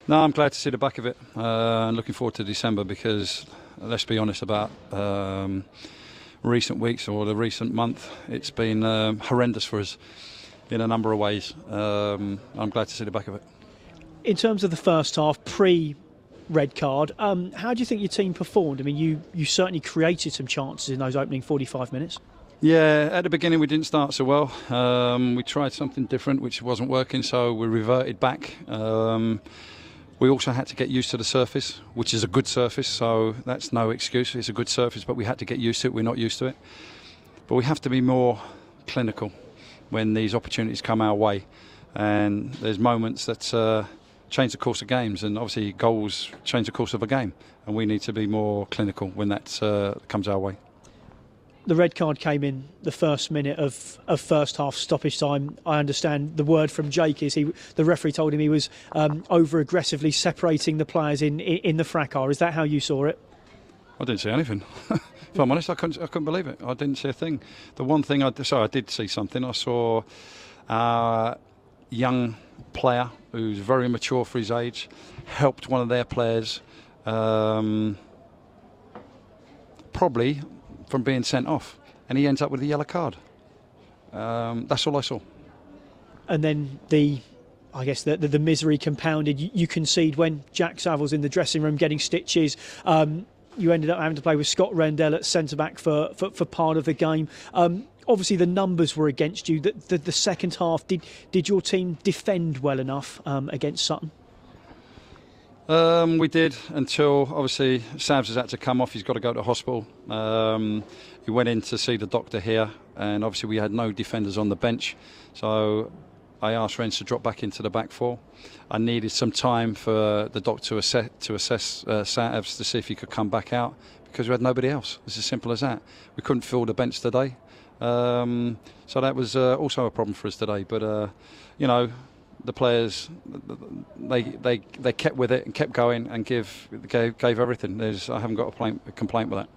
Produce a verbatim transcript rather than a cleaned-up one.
No, I'm glad to see the back of it. Uh, and looking forward to December because, let's be honest about um, recent weeks or the recent month, it's been um, horrendous for us in a number of ways. Um, I'm glad to see the back of it. In terms of the first half, pre-red card, um, how do you think your team performed? I mean, you, you certainly created some chances in those opening forty-five minutes. Yeah, at the beginning we didn't start so well. Um, we tried something different which wasn't working, so we reverted back. Um, We also had to get used to the surface, which is a good surface, so that's no excuse. It's a good surface, but we had to get used to it. We're not used to it. But we have to be more clinical when these opportunities come our way. And there's moments that uh, change the course of games, and obviously goals change the course of a game. And we need to be more clinical when that uh, comes our way. The red card came in the first minute of, of first half stoppage time. I understand the word from Jake is he, the referee told him he was um, over aggressively separating the players in, in in the fracas. Is that how you saw it? I didn't see anything. If I'm honest, I couldn't, I couldn't believe it. I didn't see a thing. The one thing I sorry, I did see something. I saw a young player who's very mature for his age helped one of their players, um, probably from being sent off, and he ends up with a yellow card. Um, that's all I saw. And then the, I guess the the, the misery compounded. You, you concede when Jack Savills in the dressing room getting stitches. Um, you ended up having to play with Scott Rendell at centre back for, for for part of the game. Um, obviously, the numbers were against you. The, the, the second half, did did your team defend well enough um, against Sutton? Um, we did, until obviously Savs has had to come off. He's got to go to hospital. Um, he went in to see the doctor here, and obviously we had no defenders on the bench. So I asked Rens to drop back into the back four. I needed some time for the doctor to assess, to assess uh, Savs to see if he could come back out, because we had nobody else. It's as simple as that. We couldn't fill the bench today. Um, so that was uh, also a problem for us today. But, uh, you know, the players, they they they kept with it and kept going and give gave, gave everything. There's, I haven't got a complaint, a complaint with that.